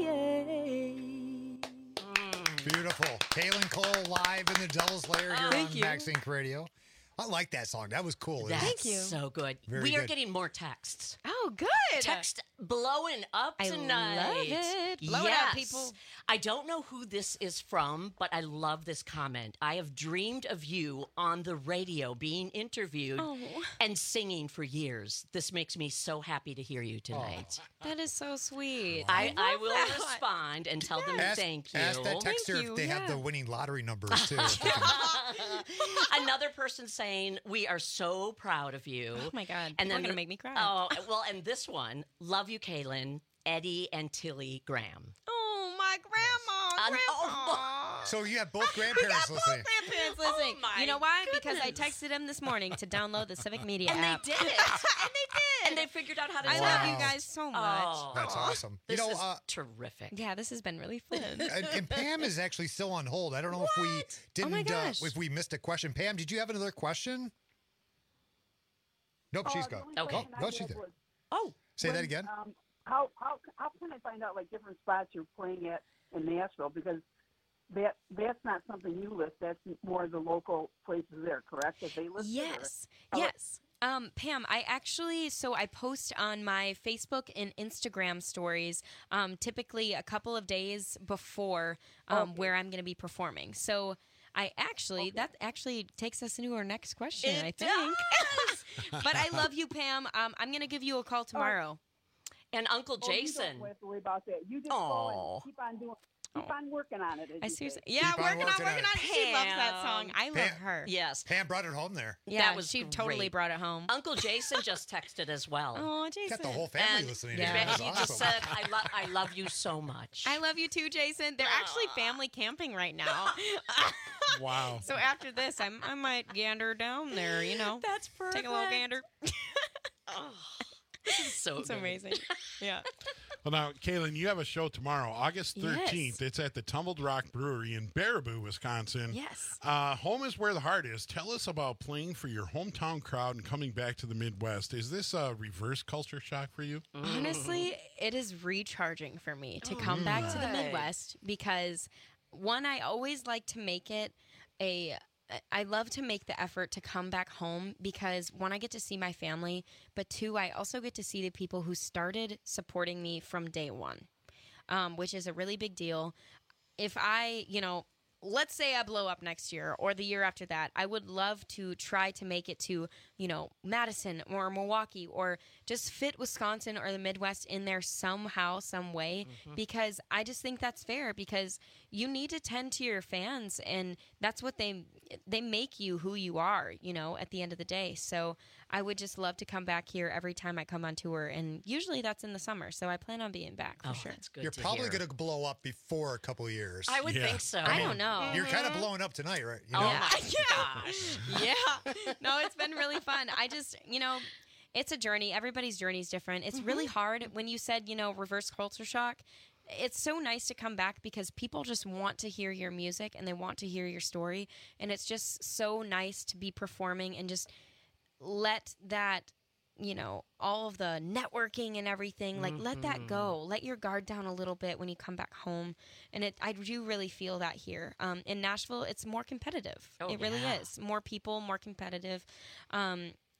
Beautiful. Kaylin Cole live in the Devil's Lair here Thank on you. Max Inc. Radio. I like that song. That was cool. It was- That's so good. Very we are good. getting more texts. Oh, good. Text blowing up I tonight. love it. Blow it up, Yes. people. I don't know who this is from, but I love this comment. I have dreamed of you on the radio being interviewed Oh. and singing for years. This makes me so happy to hear you tonight. That is so sweet. I love will that. respond and tell them thank you. Ask that texter Thank you, if they have yeah. the winning lottery numbers, too. Another person saying, we are so proud of you. Oh my God. And You're then gonna make me cry. Oh, well, and this one, love you, Kaylin, Eddie and Tilly Graham. Oh, my grandma. Grandpa. So you have both grandparents listening. Grandparents listening. You know why? Because I texted them this morning to download the Civic Media And app. they did it. And they did. And they figured out how to I do love it. you guys so much. Oh, That's awesome. This you know, is terrific. Yeah, this has been really fun. and Pam is actually still on hold. I don't know if we didn't, Oh my gosh. if we missed a question. Pam, did you have another question? Nope, she's gone. the only Okay. question I No, had she's there. was, Oh, Say that when, again. How can I find out like different spots you're playing at in Nashville? Because that's not something you list. That's more the local places there, correct? That they list. Yes. Or- Yes. Pam, I post on my Facebook and Instagram stories, typically a couple of days before where I'm going to be performing. So that actually takes us into our next question, I think. But I love you, Pam. I'm going to give you a call tomorrow. And Uncle Oh, you Jason. don't have to worry about that. You just go and keep on working on it. I seriously, yeah, Keep on working on working on it. it. She loves that song. I love Pam- her. Yes. Pam brought it home there. Yeah, That was she totally great. brought it home. Uncle Jason just texted as well. Oh, Jason. Got the whole family And listening. yeah. to it. That's He just awesome. said, I love you so much. I love you too, Jason. They're actually family camping right now. Wow. So after this, I might gander down there, That's perfect. Take a little gander. Oh, this is so It's good. amazing. Yeah. Well, now, Kaylin, you have a show tomorrow, August 13th. Yes. It's at the Tumbled Rock Brewery in Baraboo, Wisconsin. Yes. Home is where the heart is. Tell us about playing for your hometown crowd and coming back to the Midwest. Is this a reverse culture shock for you? Honestly, it is recharging for me to come back to the Midwest because, one, I always like to make it I love to make the effort to come back home because, one, I get to see my family, but two, I also get to see the people who started supporting me from day one, which is a really big deal. If I, let's say I blow up next year or the year after that, I would love to try to make it to, Madison or Milwaukee or just fit Wisconsin or the Midwest in there somehow, some way, because I just think that's fair because you need to tend to your fans and that's what they make you who you are, at the end of the day. So I would just love to come back here every time I come on tour. And usually that's in the summer. So I plan on being back for sure. That's good You're to probably hear. going to blow up before a couple of years. I would think so. I don't know. You're kind of blowing up tonight, right? You Oh know? my gosh. Yeah. No, it's been really fun. I just, it's a journey. Everybody's journey is different. It's really hard when you said, reverse culture shock. It's so nice to come back because people just want to hear your music and they want to hear your story. And it's just so nice to be performing and just let that, all of the networking and everything, let that go. Let your guard down a little bit when you come back home. And I do really feel that here. In Nashville, it's more competitive. Oh, It really yeah. is. More people, more competitive.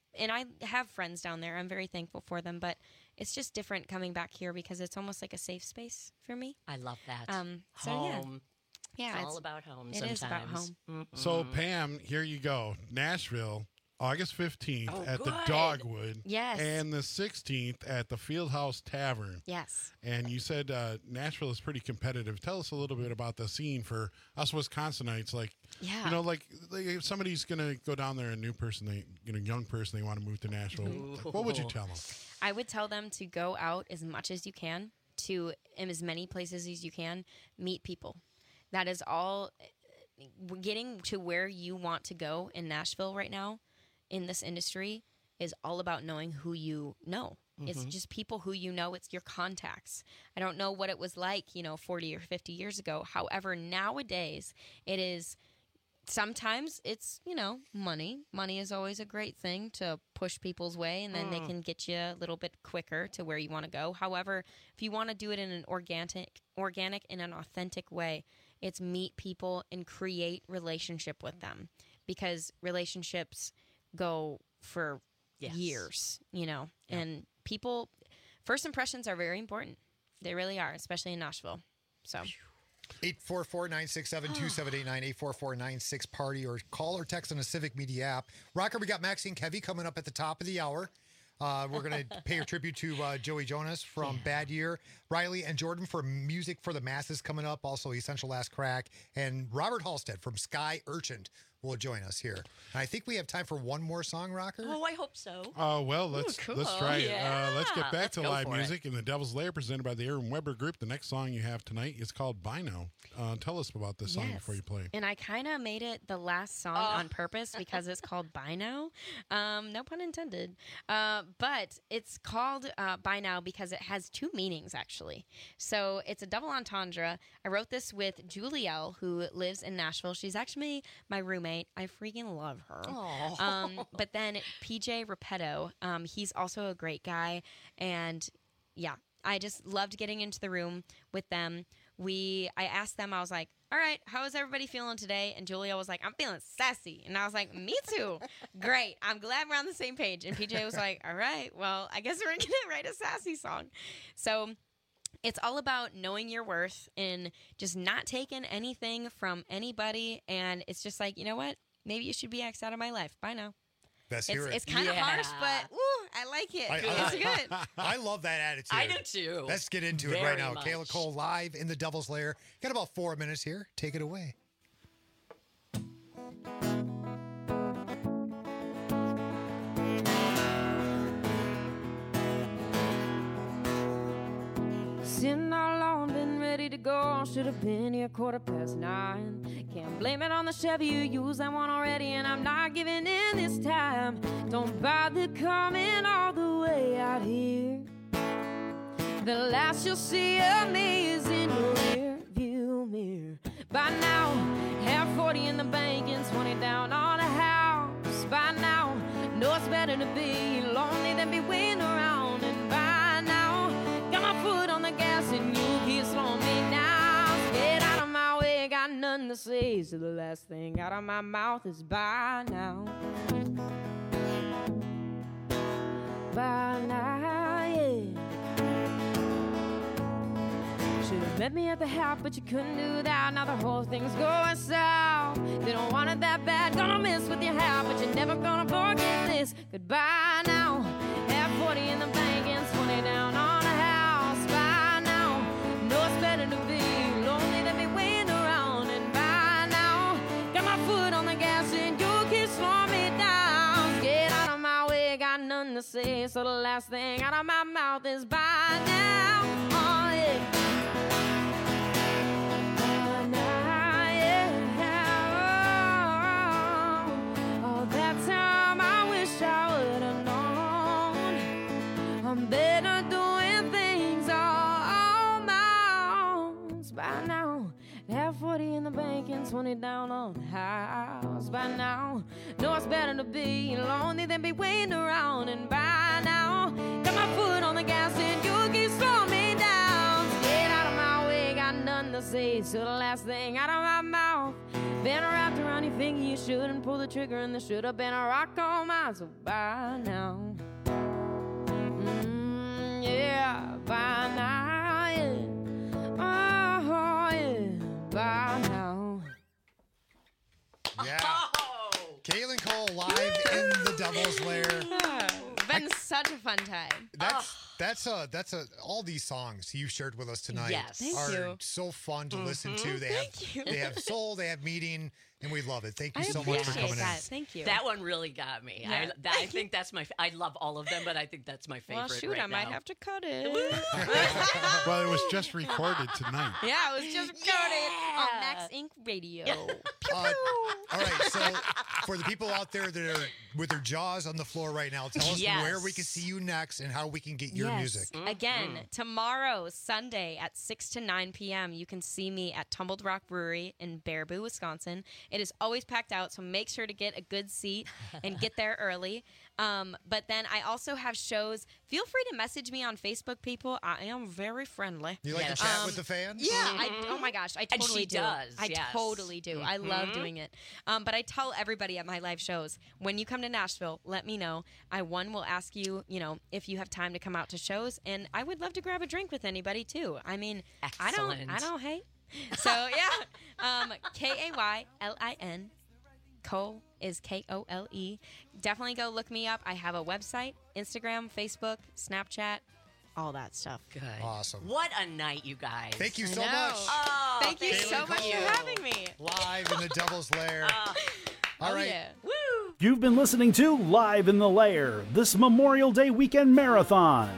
and I have friends down there. I'm very thankful for them, but it's just different coming back here because it's almost like a safe space for me. I love that. So home. Yeah, It's all about home It sometimes. is about home. So, Pam, here you go. Nashville, August 15th Oh, at the good. Dogwood. Yes. And the 16th at the Fieldhouse Tavern. Yes. And you said Nashville is pretty competitive. Tell us a little bit about the scene for us Wisconsinites. Like, Yeah. you know, like if somebody's going to go down there, a new person, young person, they want to move to Nashville. Like, what would you tell them? I would tell them to go out as much as you can, to in as many places as you can, meet people. That is all. Getting to where you want to go in Nashville right now in this industry is all about knowing who you know. It's just people who you know. It's your contacts. I don't know what it was like, 40 or 50 years ago. However, nowadays it is. Sometimes it's, money. Money is always a great thing to push people's way, and then they can get you a little bit quicker to where you want to go. However, if you want to do it in an organic and an authentic way, it's meet people and create relationship with them, because relationships go for years, and people, first impressions are very important. They really are, especially in Nashville. So 844-967-2789, 844-96-PARTY, or call or text on the Civic Media app. Rocker, we got Maxine Kevy coming up at the top of the hour. We're going to pay a tribute to Joey Jonas from Bad Year. Riley and Jordan for Music for the Masses coming up. Also, Essential Last Crack. And Robert Halstead from Sky Urchin will join us here. And I think we have time for one more song, Rocker. Oh, I hope so. Well, let's try it. Let's get back to go live for music and the Devil's Lair presented by the Aaron Weber Group. The next song you have tonight is called By Now. Tell us about this song before you play. And I kind of made it the last song on purpose because it's called By Now. No pun intended. But it's called By Now because it has two meanings, actually. So it's a double entendre. I wrote this with Julielle, who lives in Nashville. She's actually my roommate. I freaking love her. But then PJ Repetto, he's also a great guy. And yeah, I just loved getting into the room with them. I asked them, I was like, all right, how is everybody feeling today? And Julia was like, I'm feeling sassy. And I was like, me too. Great. I'm glad we're on the same page. And PJ was like, all right, well, I guess we're going to write a sassy song. So it's all about knowing your worth and just not taking anything from anybody. And it's just like, you know what? Maybe you should be X'd out of my life. Bye now. It's kind of harsh, but I like it. It's good. I love that attitude. I do too. Let's get into it Very right now. much. Kayla Cole live in the Devil's Lair. Got about 4 minutes here. Take it away. Sitting all alone, been ready to go. Should have been here 9:15. Can't blame it on the Chevy, you used that one already, and I'm not giving in this time. Don't bother coming all the way out here. The last you'll see of me is in the rear view mirror. By now, have 40 in the bank and 20 down on a house. By now, know it's better to be lonely than be waiting around. And by now, got my foot on the gas and you keep slowing me down. Get out of my way, got nothing to say. So the last thing out of my mouth is bye now. Bye now, yeah. Should've met me at the half, but you couldn't do that. Now the whole thing's going south. They don't want it that bad, gonna miss with your half, but you're never gonna forget this. Goodbye now. Have 40 in the bank and 20 down on a house. By now, know it's better to be lonely than be waiting around. And by now, got my foot on the gas and you keep slowing me down. Get out of my way, got nothing to say. So the last thing out of my mouth is bye now. Oh yeah. I'm better doing things all my own. By now, have 40 in the bank and 20 down on the house. By now, know it's better to be lonely than be waiting around. And by now, got my foot on the gas and you keep slowing me down. Get out of my way, got nothing to say. So the last thing out of my mouth, been wrapped around your think you shouldn't pull the trigger, and there should have been a rock on mine. So by now, yeah, by now, yeah, oh yeah, by now. Yeah. Kaylin Cole live in the Devil's Lair. Been such a fun time. That's all these songs you shared with us tonight are so fun to listen to. They have soul, they have meaning, and we love it. Thank you so much for coming in. Thank you. That one really got me. Yeah. I think that's I love all of them, but I think that's my favorite. Well, shoot, right I might now. have to cut it. Well, it was just recorded tonight. Yeah, it was just recorded on Max Inc. Radio. All right, so for the people out there that are with their jaws on the floor right now, tell us where we can see you next and how we can get your music. Again, tomorrow, Sunday at 6 to 9 p.m., you can see me at Tumbled Rock Brewery in Baraboo, Wisconsin. It is always packed out, so make sure to get a good seat and get there early. But then I also have shows. Feel free to message me on Facebook, people. I am very friendly. You like to chat with the fans? Yeah. Oh my gosh, I totally do. does, I totally do. I love doing it. But I tell everybody at my live shows, when you come to Nashville, let me know. I will ask you, if you have time to come out to shows, and I would love to grab a drink with anybody too. I mean, Excellent. I don't hate. So yeah, Kaylin. Cole is Kole. Definitely go look me up. I have a website, Instagram, Facebook, Snapchat, all that stuff. Good. Awesome. What a night, you guys. Thank you so much. Oh, Thank you so much for having me. Live in the Devil's Lair. All right. Yeah. Woo! You've been listening to Live in the Lair, this Memorial Day weekend marathon.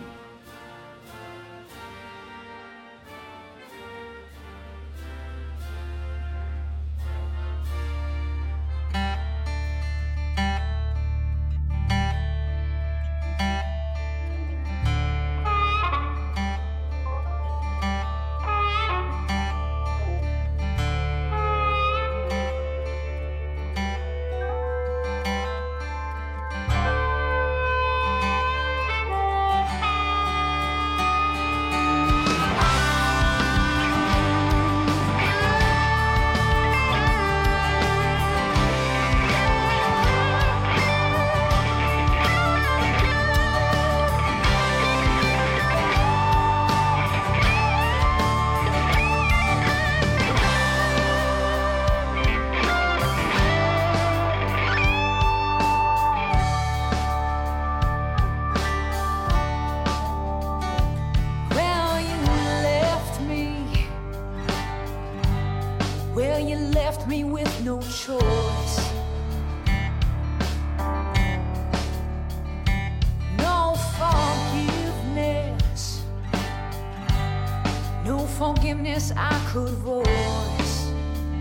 Forgiveness I could voice.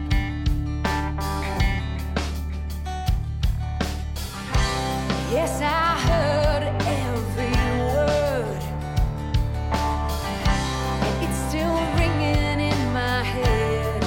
Yes, I heard every word, and it's still ringing in my head.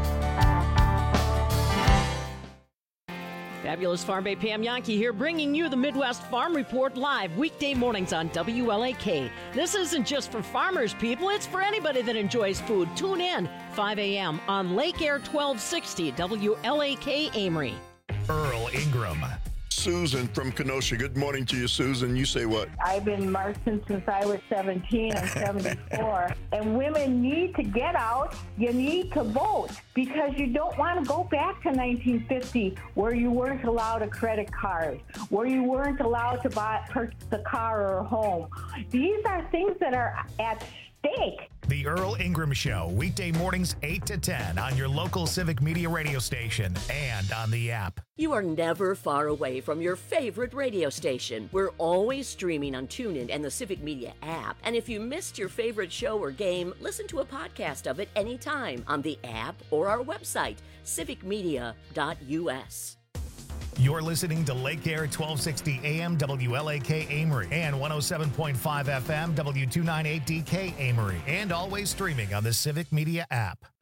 Fabulous Farm Bay Pam Yankee here, bringing you the Midwest Farm Report live weekday mornings on WLAK. This isn't just for farmers, people. It's for anybody that enjoys food. Tune in 5 a.m. on Lake Air 1260 WLAK Amory. Earl Ingram. Susan from Kenosha. Good morning to you, Susan. You say what? I've been marching since I was 17. I'm 74. And women need to get out. You need to vote because you don't want to go back to 1950 where you weren't allowed a credit card, where you weren't allowed to purchase a car or a home. These are things that are at stake. The Earl Ingram Show, weekday mornings 8 to 10 on your local Civic Media radio station and on the app. You are never far away from your favorite radio station. We're always streaming on TuneIn and the Civic Media app. And if you missed your favorite show or game, listen to a podcast of it anytime on the app or our website, civicmedia.us. You're listening to Lake Air 1260 AM WLAK Amory and 107.5 FM W298DK Amory, and always streaming on the Civic Media app.